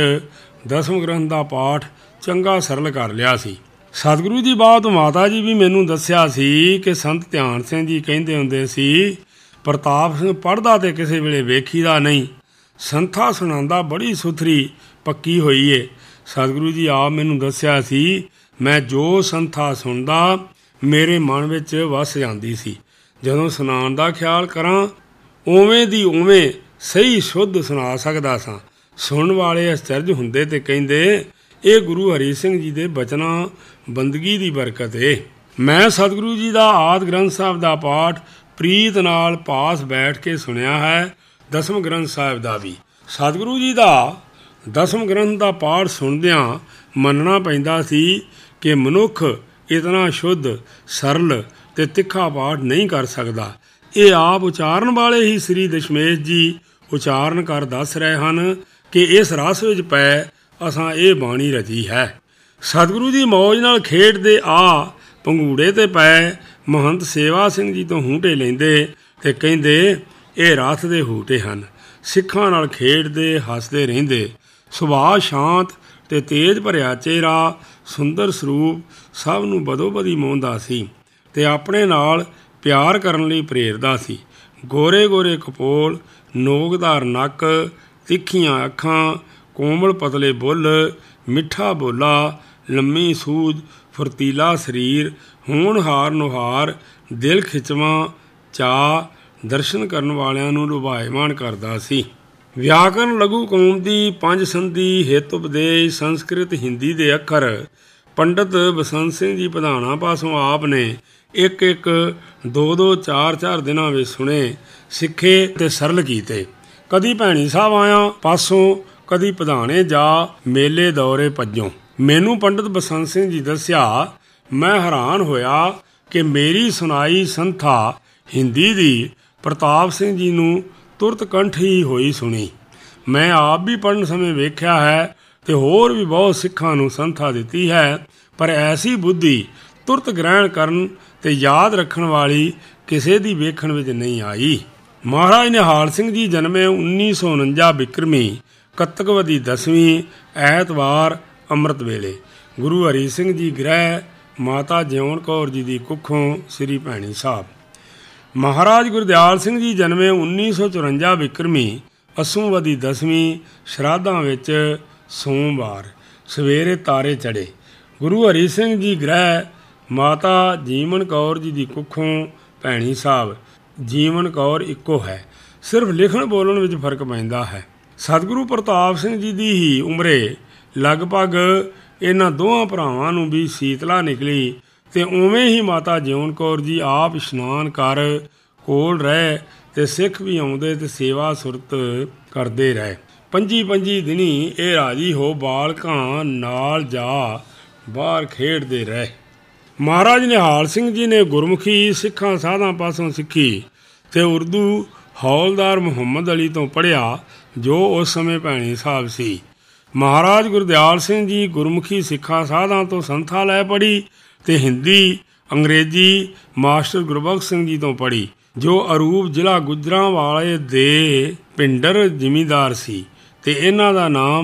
ਦਸਮ ਗ੍ਰੰਥ ਦਾ ਪਾਠ ਚੰਗਾ ਸਰਲ ਕਰ ਲਿਆ ਸੀ। ਸਤਿਗੁਰੂ ਜੀ ਬਾਅਦ ਮਾਤਾ ਜੀ ਵੀ ਮੈਨੂੰ ਦੱਸਿਆ ਸੀ ਕਿ ਸੰਤ ਧਿਆਨ ਸਿੰਘ ਜੀ ਕਹਿੰਦੇ ਹੁੰਦੇ ਸੀ, ਪ੍ਰਤਾਪ ਸਿੰਘ ਪੜ੍ਹਦਾ ਤੇ ਕਿਸੇ ਵੇਲੇ ਵੇਖੀਦਾ ਨਹੀਂ, ਸੰਥਾ ਸੁਣਾਉਂਦਾ ਬੜੀ ਸੁਥਰੀ ਪੱਕੀ ਹੋਈ ਏ। ਸਤਿਗੁਰੂ ਜੀ ਆਪ ਮੈਨੂੰ ਦੱਸਿਆ ਸੀ, ਮੈਂ ਜੋ ਸੰਥਾ ਸੁਣਦਾ ਮੇਰੇ ਮਨ ਵਿੱਚ ਵਸ ਜਾਂਦੀ ਸੀ। ਜਦੋਂ ਸੁਣਾਉਣ ਦਾ ਖਿਆਲ ਕਰਾਂ ਉਵੇਂ ਦੀ ਉਵੇਂ ਸਹੀ ਸ਼ੁੱਧ ਸੁਣਾ ਸਕਦਾ ਸਾਂ। ਸੁਣਨ ਵਾਲੇ ਅਚਰਜ ਹੁੰਦੇ ਤੇ ਕਹਿੰਦੇ, ਇਹ ਗੁਰੂ ਹਰੀ ਸਿੰਘ ਜੀ ਦੇ ਬਚਨਾਂ ਬੰਦਗੀ ਦੀ ਬਰਕਤ ਏ। ਮੈਂ ਸਤਿਗੁਰੂ ਜੀ ਦਾ ਆਦਿ ਗ੍ਰੰਥ ਸਾਹਿਬ ਦਾ ਪਾਠ ਪ੍ਰੀਤ ਨਾਲ ਪਾਸ ਬੈਠ ਕੇ ਸੁਣਿਆ ਹੈ, ਦਸਮ ਗ੍ਰੰਥ ਸਾਹਿਬ ਦਾ ਵੀ। ਸਤਿਗੁਰੂ ਜੀ ਦਾ ਦਸਮ ਗ੍ਰੰਥ ਦਾ ਪਾਠ ਸੁਣਦਿਆਂ ਮੰਨਣਾ ਪੈਂਦਾ ਸੀ ਕਿ ਮਨੁੱਖ ਇਤਨਾ ਸ਼ੁੱਧ ਸਰਲ ਤੇ ਤਿੱਖਾ ਪਾਠ ਨਹੀਂ ਕਰ ਸਕਦਾ। ਇਹ ਆਪ ਉਚਾਰਨ ਵਾਲੇ ਹੀ ਸ੍ਰੀ ਦਸ਼ਮੇਸ਼ ਜੀ ਉਚਾਰਨ ਕਰ ਦੱਸ ਰਹੇ ਹਨ ਕਿ ਇਸ ਰਸ ਵਿੱਚ ਪੈ ਅਸਾਂ ਇਹ ਬਾਣੀ ਰਚੀ ਹੈ। ਸਤਿਗੁਰੂ ਜੀ ਮੌਜ ਨਾਲ ਖੇਡਦੇ ਆ ਪੰਗੂੜੇ ਤੇ ਪੈ ਮਹੰਤ ਸੇਵਾ ਸਿੰਘ ਜੀ ਤੋਂ ਹੂਟੇ ਲੈਂਦੇ ਤੇ ਕਹਿੰਦੇ, ਇਹ ਰਥ ਦੇ ਹੂਟੇ ਹਨ। ਸਿੱਖਾਂ ਨਾਲ ਖੇਡਦੇ ਹੱਸਦੇ ਰਹਿੰਦੇ। ਸੁਭਾਅ ਸ਼ਾਂਤ ਤੇ ਤੇਜ ਭਰਿਆ ਚਿਹਰਾ, ਸੁੰਦਰ ਸਰੂਪ ਸਭ ਨੂੰ ਬਦੋ ਬਦੀ ਮੋਹਦਾ ਸੀ ਤੇ ਆਪਣੇ ਨਾਲ ਪਿਆਰ ਕਰਨ ਲਈ ਪ੍ਰੇਰਦਾ ਸੀ। ਗੋਰੇ ਗੋਰੇ ਕਪੋਲ, ਨੋਕਦਾਰ ਨੱਕ, ਤਿੱਖੀਆਂ ਅੱਖਾਂ, ਕੋਮਲ ਪਤਲੇ ਬੁੱਲ, ਮਿੱਠਾ ਬੋਲਾ, ਲੰਮੀ ਸੂਝ, ਫੁਰਤੀਲਾ ਸਰੀਰ, ਹੋਣਹਾਰ ਨੁਹਾਰ, ਦਿਲ ਖਿੱਚਵਾਂ ਚਾਅ ਦਰਸ਼ਨ ਕਰਨ ਵਾਲਿਆਂ ਨੂੰ ਲੁਭਾਇਮਾਨ ਕਰਦਾ ਸੀ। ਵਿਆਕਰਨ ਲਘੂ ਕੌਮਦੀ, ਪੰਜ ਸੰਧੀ, ਹਿਤ ਉਪਦੇਸ਼, ਸੰਸਕ੍ਰਿਤ ਹਿੰਦੀ ਦੇ ਅੱਖਰ ਪੰਡਤ ਬਸੰਤ ਸਿੰਘ ਜੀ ਪ੍ਰਧਾਨਾਂ ਪਾਸੋਂ ਆਪ ਨੇ ਇੱਕ ਇੱਕ ਦੋ ਦੋ ਚਾਰ ਚਾਰ ਦਿਨਾਂ ਵਿੱਚ ਸੁਣੇ, ਸਿੱਖੇ ਤੇ ਸਰਲ ਕੀਤੇ। ਕਦੀ ਭੈਣੀ ਸਾਹਿਬ ਆਇਆ ਪਾਸੋਂ, ਕਦੀ ਪ੍ਰਧਾਨੇ ਜਾ ਮੇਲੇ ਦੌਰੇ ਭੱਜੋਂ। ਮੈਨੂੰ ਪੰਡਤ ਬਸੰਤ ਸਿੰਘ ਜੀ ਦੱਸਿਆ, ਮੈਂ ਹੈਰਾਨ ਹੋਇਆ ਕਿ ਮੇਰੀ ਸੁਣਾਈ ਸੰਥਾ ਹਿੰਦੀ ਦੀ ਪ੍ਰਤਾਪ ਸਿੰਘ ਜੀ ਨੂੰ ਤੁਰਤ ਕੰਠ ਹੀ ਹੋਈ ਸੁਣੀ। ਮੈਂ ਆਪ ਵੀ ਪੜ੍ਹਨ ਸਮੇਂ ਵੇਖਿਆ ਹੈ ਤੇ ਹੋਰ ਵੀ ਬਹੁਤ ਸਿੱਖਾਂ ਨੂੰ ਸੰਥਾ ਦਿੱਤੀ ਹੈ, ਪਰ ਐਸੀ ਬੁੱਧੀ ਤੁਰਤ ਗ੍ਰਹਿਣ ਕਰਨ ਤੇ ਯਾਦ ਰੱਖਣ ਵਾਲੀ ਕਿਸੇ ਦੀ ਵੇਖਣ ਵਿੱਚ ਨਹੀਂ ਆਈ। ਮਹਾਰਾਜ ਨਿਹਾਲ ਸਿੰਘ ਜੀ ਜਨਮੇ ਉੱਨੀ ਸੌ ਉਣੰਜਾ ਬਿਕਰਮੀ ਕੱਤਕਵਦੀ ਦਸਵੀਂ ਐਤਵਾਰ ਅੰਮ੍ਰਿਤ ਵੇਲੇ। ਗੁਰੂ ਹਰੀ ਸਿੰਘ ਜੀ ਗ੍ਰਹਿ ਮਾਤਾ ਜਿਉਣ ਕੌਰ ਜੀ ਦੀ ਕੁੱਖੋਂ ਸ੍ਰੀ ਭੈਣੀ ਸਾਹਿਬ। ਮਹਾਰਾਜ ਗੁਰਦਿਆਲ ਸਿੰਘ ਜੀ ਜਨਮੇ ਉੱਨੀ ਸੌ ਚੁਰੰਜਾ ਬਿਕਰਮੀ ਅਸੂਵਦੀ ਦਸਵੀਂ ਸ਼ਰਾਧਾਂ ਵਿੱਚ ਸੋਮਵਾਰ ਸਵੇਰੇ ਤਾਰੇ ਚੜ੍ਹੇ। ਗੁਰੂ ਹਰੀ ਸਿੰਘ ਜੀ ਗ੍ਰਹਿ ਮਾਤਾ ਜੀਵਨ ਕੌਰ ਜੀ ਦੀ ਕੁੱਖੋਂ ਭੈਣੀ ਸਾਹਿਬ। ਜੀਵਨ ਕੌਰ ਇੱਕੋ ਹੈ, ਸਿਰਫ ਲਿਖਣ ਬੋਲਣ ਵਿੱਚ ਫਰਕ ਪੈਂਦਾ ਹੈ। ਸਤਿਗੁਰੂ ਪ੍ਰਤਾਪ ਸਿੰਘ ਜੀ ਦੀ ਹੀ ਉਮਰੇ ਲਗਭਗ ਇਹਨਾਂ ਦੋਹਾਂ ਭਰਾਵਾਂ ਨੂੰ ਵੀ ਸੀਤਲਾ ਨਿਕਲੀ ਤੇ ਉਵੇਂ ਹੀ ਮਾਤਾ ਜਿਉਣ ਕੌਰ ਜੀ ਆਪ ਇਸ਼ਨਾਨ ਕਰ ਕੋਲ ਰਹੇ ਤੇ ਸਿੱਖ ਵੀ ਆਉਂਦੇ ਤੇ ਸੇਵਾ ਸੁਰਤ ਕਰਦੇ ਰਹੇ। ਪੰਜੀ ਪੰਜੀ ਦਿਨੀ ਇਹ ਰਾਜੀ ਹੋ ਬਾਲਕਾਂ ਨਾਲ ਜਾ ਬਾਹਰ ਖੇਡਦੇ ਰਹੇ। ਮਹਾਰਾਜ ਨਿਹਾਲ ਸਿੰਘ ਜੀ ਨੇ ਗੁਰਮੁਖੀ ਸਿੱਖਾਂ ਸਾਧਾਂ ਪਾਸੋਂ ਸਿੱਖੀ ਤੇ ਉਰਦੂ ਹੌਲਦਾਰ ਮੁਹੰਮਦ ਅਲੀ ਤੋਂ ਪੜ੍ਹਿਆ ਜੋ ਉਸ ਸਮੇਂ ਭੈਣੀ ਸਾਹਿਬ ਸੀ। ਮਹਾਰਾਜ ਗੁਰਦਿਆਲ ਸਿੰਘ ਜੀ ਗੁਰਮੁਖੀ ਸਿੱਖਾਂ ਸਾਧਾਂ ਤੋਂ ਸੰਥਾ ਲੈ ਪੜ੍ਹੀ ਤੇ ਹਿੰਦੀ ਅੰਗਰੇਜ਼ੀ ਮਾਸਟਰ ਗੁਰਬਖਸ਼ ਸਿੰਘ ਜੀ ਤੋਂ ਪੜ੍ਹੀ ਜੋ ਅਰੂਪ ਜ਼ਿਲ੍ਹਾ ਗੁਜਰਾਂਵਾਲੇ ਦੇ ਪਿੰਡਰ ਜ਼ਿਮੀਂਦਾਰ ਸੀ ਤੇ ਇਹਨਾਂ ਦਾ ਨਾਮ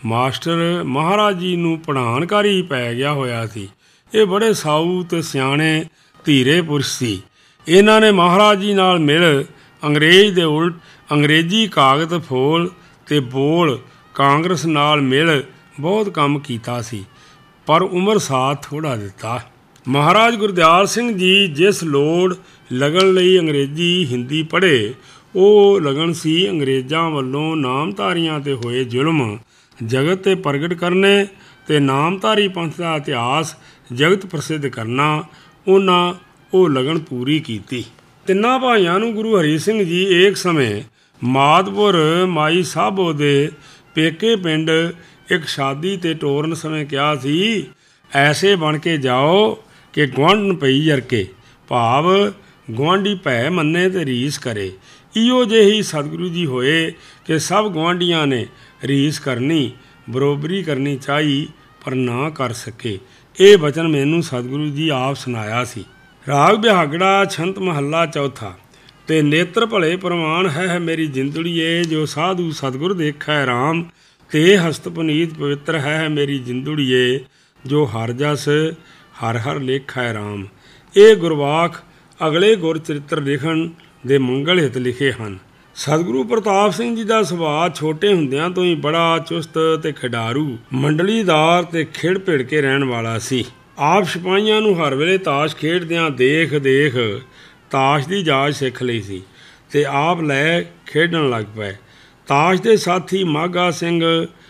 ਮਾਸਟਰ ਮਹਾਰਾਜ ਜੀ ਨੂੰ ਪੜ੍ਹਾਉਣਕਾਰੀ ਪੈ ਗਿਆ ਹੋਇਆ ਸੀ। ਇਹ ਬੜੇ ਸਾਊ ਤੇ ਸਿਆਣੇ ਧੀਰੇ ਪੁਰਸ਼ ਸੀ। ਇਹਨਾਂ ਨੇ ਮਹਾਰਾਜ ਜੀ ਨਾਲ ਮਿਲ ਅੰਗਰੇਜ਼ ਦੇ ਉਲਟ ਅੰਗਰੇਜ਼ੀ ਕਾਗਜ਼ ਫੋਲ ਤੇ ਬੋਲ ਕਾਂਗਰਸ ਨਾਲ ਮਿਲ ਬਹੁਤ ਕੰਮ ਕੀਤਾ ਸੀ, ਪਰ ਉਮਰ ਸਾਥ ਥੋੜ੍ਹਾ ਦਿੱਤਾ। ਮਹਾਰਾਜ ਗੁਰਦਿਆਲ ਸਿੰਘ ਜੀ ਜਿਸ ਲੋੜ ਲਗਨ ਲਈ ਅੰਗਰੇਜ਼ੀ ਹਿੰਦੀ ਪੜ੍ਹੇ, ਉਹ ਲਗਨ ਸੀ ਅੰਗਰੇਜ਼ਾਂ ਵੱਲੋਂ ਨਾਮਧਾਰੀਆਂ ਤੇ ਹੋਏ ਜ਼ੁਲਮ ਜਗਤ ਤੇ ਪ੍ਰਗਟ ਕਰਨੇ ਤੇ ਨਾਮਧਾਰੀ ਪੰਥ ਦਾ ਇਤਿਹਾਸ ਜਗਤ ਪ੍ਰਸਿੱਧ ਕਰਨਾ। ਉਹਨਾਂ ਉਹ ਲਗਨ ਪੂਰੀ ਕੀਤੀ। ਤਿੰਨਾਂ ਭਾਈਆਂ ਨੂੰ ਗੁਰੂ ਹਰੀ ਸਿੰਘ ਜੀ ਏਕ ਸਮੇਂ ਮਾਦਪੁਰ ਮਾਈ ਸਾਬੋ ਦੇ ਪੇਕੇ ਪਿੰਡ ਇੱਕ ਸ਼ਾਦੀ ਤੇ ਟੋਰਨ ਸਮੇਂ ਕਿਹਾ ਸੀ, ਐਸੇ ਬਣ ਕੇ ਜਾਓ ਕਿ ਗੁਆਂਢਣ ਪਈ ਜਰਕੇ, ਭਾਵ ਗੁਆਂਢੀ ਭੈ ਮੰਨੇ ਤੇ ਰੀਸ ਕਰੇ। ਇਹੋ ਜਿਹੇ ਹੀ ਸਤਿਗੁਰੂ ਜੀ ਹੋਏ ਕਿ ਸਭ ਗੁਆਂਢੀਆਂ ਨੇ ਰੀਸ ਕਰਨੀ, ਬਰੋਬਰੀ ਕਰਨੀ ਚਾਹੀ ਪਰ ਨਾ ਕਰ ਸਕੇ। ਇਹ ਬਚਨ ਮੈਨੂੰ ਸਤਿਗੁਰੂ ਜੀ ਆਪ ਸੁਣਾਇਆ ਸੀ। ਰਾਗ ਬਿਹਾਗੜਾ ਛੰਤ ਮਹੱਲਾ ਚੌਥਾ। ਤੇ ਨੇਤਰ ਭਲੇ ਪ੍ਰਮਾਣ ਹੈ ਮੇਰੀ ਜਿੰਦੜੀਏ, ਜੋ ਸਾਧੂ ਸਤਿਗੁਰ ਦੇਖੈ ਰਾਮ, ਤੇ ਹਸਤ ਪੁਨੀਤ ਪਵਿੱਤਰ ਹੈ ਮੇਰੀ ਜਿੰਦੜੀਏ, ਜੋ ਹਰ ਜਸ ਹਰ ਹਰ ਲੇਖੈ ਰਾਮ। ਇਹ ਗੁਰਵਾਕ ਅਗਲੇ ਗੁਰ ਚਰਿੱਤਰ ਲਿਖਣ ਦੇ ਮੰਗਲ ਹਿਤ ਲਿਖੇ ਹਨ। ਸਤਿਗੁਰੂ ਪ੍ਰਤਾਪ ਸਿੰਘ ਜੀ ਦਾ ਸੁਭਾਅ ਛੋਟੇ ਹੁੰਦਿਆਂ ਤੋਂ ਹੀ ਬੜਾ ਚੁਸਤ ਤੇ ਖਿਡਾਰੂ, ਮੰਡਲੀਦਾਰ ਤੇ ਖਿੜ ਭਿੜ ਕੇ ਰਹਿਣ ਵਾਲਾ ਸੀ। ਆਪ ਸਿਪਾਹੀਆਂ ਨੂੰ ਹਰ ਵੇਲੇ ਤਾਸ਼ ਖੇਡਦਿਆਂ ਦੇਖ ਦੇਖ ਤਾਸ਼ ਦੀ ਜਾਚ ਸਿੱਖ ਲਈ ਸੀ ਤੇ ਆਪ ਲੈ ਖੇਡਣ ਲੱਗ ਪਏ। ਤਾਸ਼ ਦੇ ਸਾਥੀ ਮਾਘਾ ਸਿੰਘ,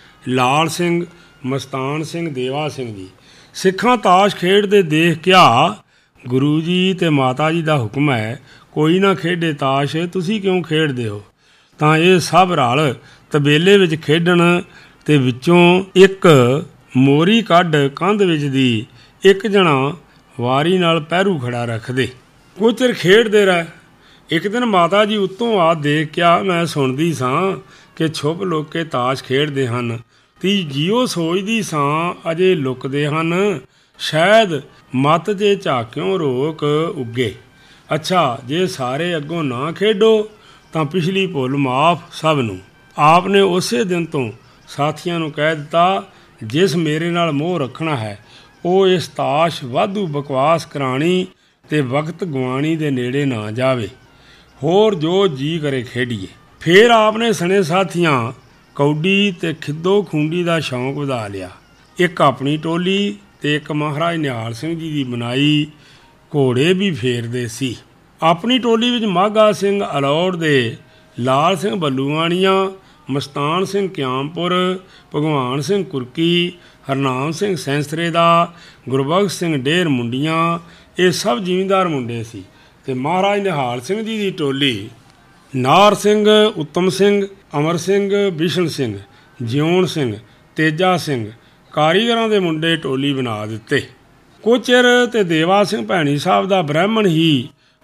ਲਾਲ ਸਿੰਘ, ਮਸਤਾਨ ਸਿੰਘ, ਦੇਵਾ ਸਿੰਘ ਜੀ। ਸਿੱਖਾਂ ਤਾਸ਼ ਖੇਡਦੇ ਦੇਖ ਕਿਹਾ, ਗੁਰੂ ਜੀ ਤੇ ਮਾਤਾ ਜੀ ਦਾ ਹੁਕਮ ਹੈ ਕੋਈ ਨਾ ਖੇਡੇ ਤਾਸ਼, ਤੁਸੀਂ ਕਿਉਂ ਖੇਡਦੇ ਹੋ? ਤਾਂ ਇਹ ਸਭ ਰਲ ਤਬੇਲੇ ਵਿੱਚ ਖੇਡਣ ਤੇ ਵਿੱਚੋਂ ਇੱਕ ਮੋਰੀ ਕੱਢ ਕੰਧ ਵਿੱਚ ਦੀ ਇੱਕ ਜਣਾ ਵਾਰੀ ਨਾਲ ਪਹਿਰੂ ਖੜਾ ਰੱਖਦੇ। ਕੁਝ ਚਿਰ ਖੇਡਦੇ ਰਹੇ। ਇੱਕ ਦਿਨ ਮਾਤਾ ਜੀ ਉੱਤੋਂ ਆ ਦੇਖ ਕਿਹਾ, ਮੈਂ ਸੁਣਦੀ ਸਾਂ ਕਿ ਛੁਪ ਲੁਕ ਕੇ ਤਾਸ਼ ਖੇਡਦੇ ਹਨ, ਤੀ ਜੀਓ ਸੋਚਦੀ ਸਾਂ ਅਜੇ ਲੁਕਦੇ ਹਨ, ਸ਼ਾਇਦ ਮੱਤ ਜੇ ਝਾਕਿਓਂ ਰੋਕ ਉੱਗੇ। ਅੱਛਾ, ਜੇ ਸਾਰੇ ਅੱਗੋਂ ਨਾ ਖੇਡੋ ਤਾਂ ਪਿਛਲੀ ਭੁੱਲ ਮਾਫ ਸਭ ਨੂੰ। ਆਪ ਨੇ ਉਸੇ ਦਿਨ ਤੋਂ ਸਾਥੀਆਂ ਨੂੰ ਕਹਿ ਦਿੱਤਾ, ਜਿਸ ਮੇਰੇ ਨਾਲ ਮੋਹ ਰੱਖਣਾ ਹੈ ਉਹ ਇਸ ਤਾਸ਼ ਵਾਧੂ ਬਕਵਾਸ ਕਰਾਣੀ ਤੇ ਵਕਤ ਗਵਾਣੀ ਦੇ ਨੇੜੇ ਨਾ ਜਾਵੇ, ਹੋਰ ਜੋ ਜੀ ਕਰੇ ਖੇਡੀਏ। ਫੇਰ ਆਪ ਨੇ ਸਣੇ ਸਾਥੀਆਂ ਕੌਡੀ ਤੇ ਖਿੱਦੋ ਖੂੰਡੀ ਦਾ ਸ਼ੌਂਕ ਵਧਾ ਲਿਆ। ਇੱਕ ਆਪਣੀ ਟੋਲੀ ਤੇ ਇੱਕ ਮਹਾਰਾਜ ਨਿਹਾਲ ਸਿੰਘ ਜੀ ਦੀ ਬਣਾਈ ਘੋੜੇ ਵੀ ਫੇਰਦੇ ਸੀ। ਆਪਣੀ ਟੋਲੀ ਵਿੱਚ ਮਾਘਾ ਸਿੰਘ ਅਲੌੜ ਦੇ, ਲਾਲ ਸਿੰਘ ਬੱਲੂਆਣੀਆਂ, ਮਸਤਾਨ ਸਿੰਘ ਕਿਆਮਪੁਰ, ਭਗਵਾਨ ਸਿੰਘ ਕੁਰਕੀ, ਹਰਨਾਮ ਸਿੰਘ ਸੈਂਸਰੇ ਦਾ, ਗੁਰਬਖਸ਼ ਸਿੰਘ ਡੇਰ ਮੁੰਡੀਆਂ, ਇਹ ਸਭ ਜ਼ਿਮੀਂਦਾਰ ਮੁੰਡੇ ਸੀ। ਤੇ ਮਹਾਰਾਜ ਨਿਹਾਲ ਸਿੰਘ ਜੀ ਦੀ ਟੋਲੀ ਨਾਰ ਸਿੰਘ, ਉੱਤਮ ਸਿੰਘ, ਅਮਰ ਸਿੰਘ, ਬਿਸ਼ਨ ਸਿੰਘ, ਜਿਉਣ ਸਿੰਘ, ਤੇਜਾ ਸਿੰਘ, ਕਾਰੀਗਰਾਂ ਦੇ ਮੁੰਡੇ ਟੋਲੀ ਬਣਾ ਦਿੱਤੇ। ਕੁਝ ਚਿਰ ਤੇ ਦੇਵਾ ਸਿੰਘ ਭੈਣੀ ਸਾਹਿਬ ਦਾ ਬ੍ਰਾਹਮਣ ਹੀ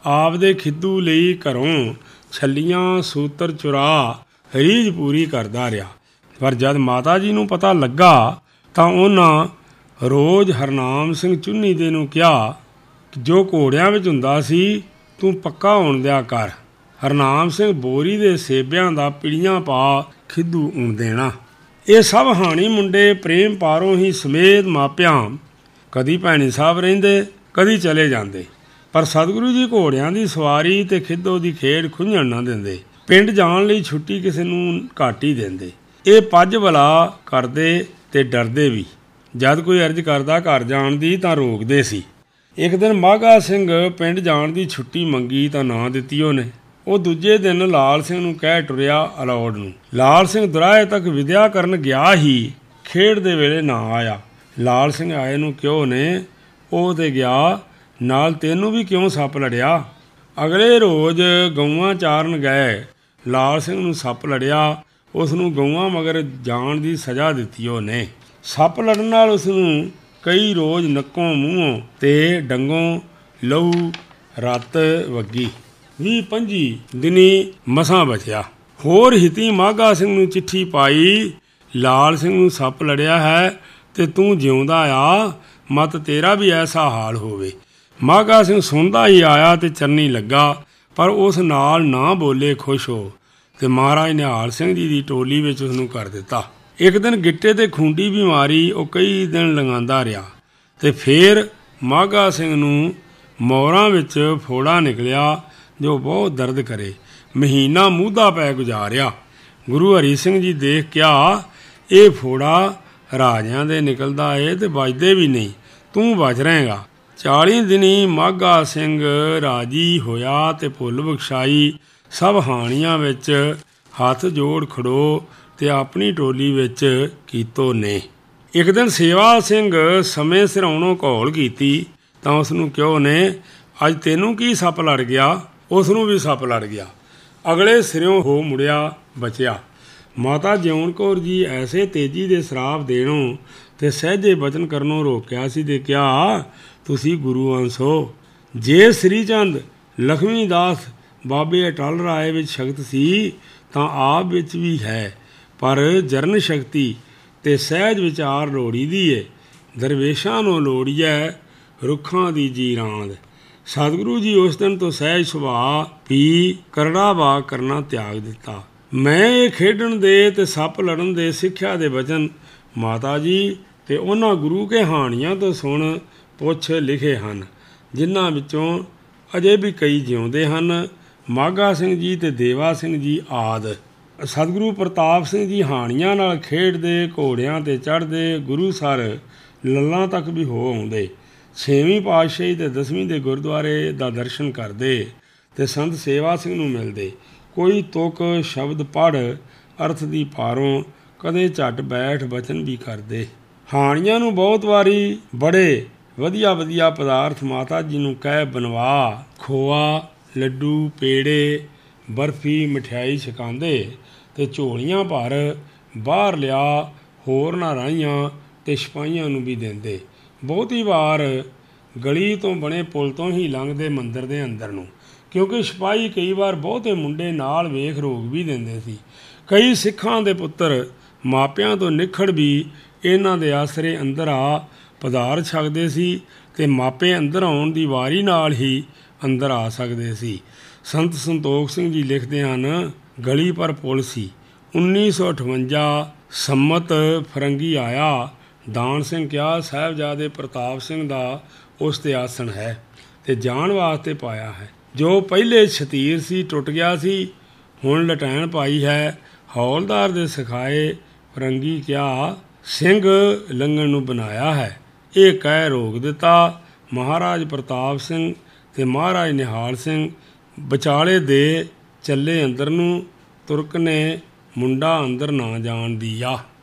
ਆਪਦੇ ਖਿੱਦੂ ਲਈ ਘਰੋਂ ਛੱਲੀਆਂ ਸੂਤਰ ਚੁਰਾ ਰੀਝ ਪੂਰੀ ਕਰਦਾ ਰਿਹਾ। ਪਰ ਜਦ ਮਾਤਾ ਜੀ ਨੂੰ ਪਤਾ ਲੱਗਾ ਤਾਂ ਉਹਨਾਂ ਰੋਜ਼ ਹਰਨਾਮ ਸਿੰਘ ਚੁੰਨੀ ਦੇ ਨੂੰ ਕਿਹਾ ਕਿ ਜੋ ਘੋੜਿਆਂ ਵਿੱਚ ਹੁੰਦਾ ਸੀ ਤੂੰ ਪੱਕਾ ਹੋਣ ਦਿਆ ਕਰ। ਹਰਨਾਮ ਸਿੰਘ ਬੋਰੀ ਦੇ ਸੇਬਿਆਂ ਦਾ ਪਿੜੀਆਂ ਪਾ ਖਿੱਦੂ ਉਣ ਦੇਣਾ। ਇਹ ਸਭ ਹਾਣੀ ਮੁੰਡੇ ਪ੍ਰੇਮ ਪਾਰੋਂ ਹੀ ਸਮੇਤ ਮਾਪਿਆਂ ਕਦੀ ਭੈਣੀ ਸਾਹਿਬ ਰਹਿੰਦੇ, ਕਦੀ ਚਲੇ ਜਾਂਦੇ, ਪਰ ਸਤਿਗੁਰੂ ਜੀ ਘੋੜਿਆਂ ਦੀ ਸਵਾਰੀ ਤੇ ਖਿੱਦੋ ਦੀ ਖੇਡ ਖੁੰਝਣ ਨਾ ਦਿੰਦੇ। ਪਿੰਡ ਜਾਣ ਲਈ ਛੁੱਟੀ ਕਿਸੇ ਨੂੰ ਘੱਟ ਹੀ ਦਿੰਦੇ। ਇਹ ਪੱਜ ਭਲਾ ਕਰਦੇ ਤੇ ਡਰਦੇ ਵੀ। ਜਦ ਕੋਈ ਅਰਜ਼ ਕਰਦਾ ਘਰ ਜਾਣ ਦੀ ਤਾਂ ਰੋਕਦੇ ਸੀ। ਇੱਕ ਦਿਨ ਮਾਘਾ ਸਿੰਘ ਪਿੰਡ ਜਾਣ ਦੀ ਛੁੱਟੀ ਮੰਗੀ ਤਾਂ ਨਾ ਦਿੱਤੀ ਉਹਨੇ। ਉਹ ਦੂਜੇ ਦਿਨ ਲਾਲ ਸਿੰਘ ਨੂੰ ਕਹਿ ਟੁਰਿਆ ਅਲੌੜ ਨੂੰ। ਲਾਲ ਸਿੰਘ ਦੁਰਾਹੇ ਤੱਕ ਵਿਦਿਆ ਕਰਨ ਗਿਆ ਹੀ ਖੇਡ ਦੇ ਵੇਲੇ ਨਾ ਆਇਆ। ਲਾਲ ਸਿੰਘ ਆਏ ਨੂੰ ਕਿਉਂ ਨੇ? ਉਹ ਤੇ ਗਿਆ, ਨਾਲ ਤੈਨੂੰ ਵੀ ਕਿਉਂ ਸੱਪ ਲੜਿਆ? ਅਗਲੇ ਰੋਜ਼ ਗਊਆਂ ਚਾਰਨ ਗਏ। ਲਾਲ ਸਿੰਘ ਨੂੰ ਸੱਪ ਲੜਿਆ। ਉਸ ਨੂੰ ਗਊਆਂ ਮਗਰ ਜਾਣ ਦੀ ਸਜ਼ਾ ਦਿੱਤੀ ਉਹਨੇ। ਸੱਪ ਲੜਨ ਨਾਲ ਉਸ ਨੂੰ ਕਈ ਰੋਜ਼ ਨੱਕੋਂ ਮੂੰਹੋਂ ਤੇ ਡੰਗੋਂ ਲਹੂ ਰੱਤ ਵੱਗੀ। ਵੀਹ ਪੰਜੀ ਦਿਨੀ ਮਸਾਂ ਬਚਿਆ। ਹੋਰ ਹਿਤੀ ਮਾਘਾ ਸਿੰਘ ਨੂੰ ਚਿੱਠੀ ਪਾਈ, ਲਾਲ ਸਿੰਘ ਨੂੰ ਸੱਪ ਲੜਿਆ ਹੈ ਤੇ ਤੂੰ ਜਿਉਂਦਾ ਆ, ਮਤ ਤੇਰਾ ਵੀ ਐਸਾ ਹਾਲ ਹੋਵੇ। ਮਾਘਾ ਸਿੰਘ ਸੁਣਦਾ ਹੀ ਆਇਆ ਤੇ ਚਰਨੀ ਲੱਗਾ, ਪਰ ਉਸ ਨਾਲ ਨਾ ਬੋਲੇ ਖੁਸ਼ ਹੋ, ਤੇ ਮਹਾਰਾਜ ਨਿਹਾਲ ਸਿੰਘ ਜੀ ਦੀ ਟੋਲੀ ਵਿੱਚ ਉਸ ਨੂੰ ਕਰ ਦਿੱਤਾ। ਇੱਕ ਦਿਨ ਗਿੱਟੇ ਤੇ ਖੂੰਡੀ ਬਿਮਾਰੀ ਉਹ ਕਈ ਦਿਨ ਲੰਘਾਉਂਦਾ ਰਿਹਾ ਤੇ ਫੇਰ ਮਾਘਾ ਸਿੰਘ ਨੂੰ ਮੋਰਾਂ ਵਿੱਚ ਫੋੜਾ ਨਿਕਲਿਆ ਜੋ ਬਹੁਤ ਦਰਦ ਕਰੇ। ਮਹੀਨਾ ਮੂਧਾ ਪੈ ਗੁਜ਼ਾਰਿਆ। ਗੁਰੂ ਹਰੀ ਸਿੰਘ ਜੀ ਦੇਖ ਕਿਹਾ, ਇਹ ਫੋੜਾ ਰਾਜਿਆਂ ਦੇ ਨਿਕਲਦਾ ਏ ਤੇ ਵੱਜਦੇ ਵੀ ਨਹੀਂ, ਤੂੰ ਬਚ ਰਹੇਗਾ। ਚਾਲੀ ਦਿਨੀ ਮਾਘਾ ਸਿੰਘ ਰਾਜੀ ਹੋਇਆ ਤੇ ਭੁੱਲ ਬਖਸ਼ਾਈ ਸਭ ਹਾਣੀਆਂ ਵਿੱਚ ਹੱਥ ਜੋੜ ਖੜੋ ਤੇ ਆਪਣੀ ਟੋਲੀ ਵਿੱਚ ਕੀਤੋ ਨੇ। ਇੱਕ ਦਿਨ ਸੇਵਾ ਸਿੰਘ ਸਮੇਂ ਸਿਰ ਆਉਣੋਂ ਘੋਲ ਕੀਤੀ ਤਾਂ ਉਸ ਨੂੰ ਕਿਉਂ ਨੇ, ਅੱਜ ਤੈਨੂੰ ਕੀ ਸੱਪ ਲੜ ਗਿਆ? ਉਸ ਨੂੰ ਵੀ ਸੱਪ ਲੜ ਗਿਆ। ਅਗਲੇ ਸਿਰਿਓਂ ਹੋ ਮੁੜਿਆ ਬਚਿਆ। ਮਾਤਾ ਜਿਉਣ ਕੌਰ ਜੀ ਐਸੇ ਤੇਜੀ ਦੇ ਸਰਾਪ ਦੇਣੋਂ ਤੇ ਸਹਿਜੇ ਬਚਨ ਕਰਨੋਂ ਰੋਕਿਆ ਸੀ ਤੇ ਕਿਹਾ, ਤੁਸੀਂ ਗੁਰੂ ਅੰਸ਼ ਹੋ। ਜੇ ਸ੍ਰੀ ਚੰਦ ਲਖਮੀ ਦਾਸ ਬਾਬੇ ਅਟਲ ਰਾਏ ਵਿੱਚ ਸ਼ਕਤ ਸੀ ਤਾਂ ਆਪ ਵਿੱਚ ਵੀ ਹੈ, ਪਰ ਜਰਨ ਸ਼ਕਤੀ ਤੇ ਸਹਿਜ ਵਿਚਾਰ ਲੋੜੀ ਦੀ ਏ। ਦਰਵੇਸ਼ਾਂ ਨੂੰ ਲੋੜੀਐ ਰੁੱਖਾਂ ਦੀ ਜੀਰਾਂਦ। ਸਤਿਗੁਰੂ ਜੀ ਉਸ ਦਿਨ ਤੋਂ ਸਹਿਜ ਸੁਭਾਅ ਵੀ ਕਰੜਾ ਵਾ ਕਰਨਾ ਤਿਆਗ ਦਿੱਤਾ। ਮੈਂ ਇਹ ਖੇਡਣ ਦੇ ਤੇ ਸੱਪ ਲੜਨ ਦੇ ਸਿੱਖਿਆ ਦੇ ਵਚਨ ਮਾਤਾ ਜੀ ਤੇ ਉਹਨਾਂ ਗੁਰੂ ਕੇ ਹਾਣੀਆਂ ਤੋਂ ਸੁਣ ਪੁੱਛ ਲਿਖੇ ਹਨ, ਜਿਨ੍ਹਾਂ ਵਿੱਚੋਂ ਅਜੇ ਵੀ ਕਈ ਜਿਉਂਦੇ ਹਨ। ਮਾਘਾ ਸਿੰਘ ਜੀ ਤੇ ਦੇਵਾ ਸਿੰਘ ਜੀ ਆਦਿ। ਸਤਿਗੁਰੂ ਪ੍ਰਤਾਪ ਸਿੰਘ ਜੀ ਹਾਣੀਆਂ ਨਾਲ ਖੇਡਦੇ, ਘੋੜਿਆਂ ਤੇ ਚੜ੍ਹਦੇ, ਗੁਰੂ ਸਰ ਲੱਲਾਂ ਤੱਕ ਵੀ ਹੋ ਆਉਂਦੇ। ਛੇਵੀਂ ਪਾਤਸ਼ਾਹੀ ਤੇ ਦਸਵੀਂ ਦੇ ਗੁਰਦੁਆਰੇ ਦਾ ਦਰਸ਼ਨ ਕਰਦੇ ਤੇ ਸੰਤ ਸੇਵਾ ਸਿੰਘ ਨੂੰ ਮਿਲਦੇ। ਕੋਈ ਤੁਕ ਸ਼ਬਦ ਪੜ੍ਹ ਅਰਥ ਦੀ ਪਾਰੋਂ ਕਦੇ ਝੱਟ ਬੈਠ ਬਚਨ ਵੀ ਕਰਦੇ। ਹਾਣੀਆਂ ਨੂੰ ਬਹੁਤ ਵਾਰੀ ਬੜੇ ਵਧੀਆ ਵਧੀਆ ਪਦਾਰਥ ਮਾਤਾ ਜੀ ਨੂੰ ਕਹਿ ਬਣਵਾ ਖੋਆ, ਲੱਡੂ, ਪੇੜੇ, ਬਰਫੀ, ਮਠਿਆਈ ਛਕਾਉਂਦੇ ਤੇ ਝੋਲੀਆਂ ਭਰ ਬਾਹਰ ਲਿਆ ਹੋਰਨਾਂ ਰਾਹੀਆਂ ਤੇ ਸਿਪਾਹੀਆਂ ਨੂੰ ਵੀ ਦਿੰਦੇ। ਬਹੁਤੀ ਵਾਰ ਗਲੀ ਤੋਂ ਬਣੇ ਪੁਲ ਤੋਂ ਹੀ ਲੰਘਦੇ ਮੰਦਰ ਦੇ ਅੰਦਰ ਨੂੰ, ਕਿਉਂਕਿ ਸਿਪਾਹੀ ਕਈ ਵਾਰ ਬਹੁਤੇ ਮੁੰਡੇ ਨਾਲ ਵੇਖ ਰੋਕ ਵੀ ਦਿੰਦੇ ਸੀ। ਕਈ ਸਿੱਖਾਂ ਦੇ ਪੁੱਤਰ ਮਾਪਿਆਂ ਤੋਂ ਨਿਖੜ ਵੀ ਇਹਨਾਂ ਦੇ ਆਸਰੇ ਅੰਦਰ ਆ ਪਦਾਰਥ ਛਕਦੇ ਸੀ ਤੇ ਮਾਪੇ ਅੰਦਰ ਆਉਣ ਦੀ ਵਾਰੀ ਨਾਲ ਹੀ ਅੰਦਰ ਆ ਸਕਦੇ ਸੀ। ਸੰਤ ਸੰਤੋਖ ਸਿੰਘ ਜੀ ਲਿਖਦੇ ਹਨ, ਗਲੀ ਪਰ ਪੁਲ ਸੀ। ਉੱਨੀ ਸੌ ਅਠਵੰਜਾ ਸੰਮਤ ਫਰੰਗੀ ਆਇਆ। ਦਾਨ ਸਿੰਘ ਕਿਹਾ, ਸਾਹਿਬਜ਼ਾਦੇ ਪ੍ਰਤਾਪ ਸਿੰਘ ਦਾ ਉਸ 'ਤੇ ਆਸਣ ਹੈ ਤੇ ਜਾਣ ਵਾਸਤੇ ਪਾਇਆ ਹੈ। ਜੋ ਪਹਿਲੇ ਸ਼ਤੀਰ ਸੀ ਟੁੱਟ ਗਿਆ ਸੀ, ਹੁਣ ਲਟੈਣ ਪਾਈ ਹੈ। ਹੌਲਦਾਰ ਦੇ ਸਿਖਾਏ ਫਰੰਗੀ ਕਿਹਾ, ਸਿੰਘ ਲੰਘਣ ਨੂੰ ਬਣਾਇਆ ਹੈ। ਇਹ ਕਹਿ ਰੋਕ ਦਿੱਤਾ। ਮਹਾਰਾਜ ਪ੍ਰਤਾਪ ਸਿੰਘ ਤੇ ਮਹਾਰਾਜ ਨਿਹਾਲ ਸਿੰਘ ਵਿਚਾਲੇ ਦੇ ਚੱਲੇ ਅੰਦਰ ਨੂੰ। ਤੁਰਕ ਨੇ ਮੁੰਡਾ ਅੰਦਰ ਨਾ ਜਾਣ ਦੀ ਆ।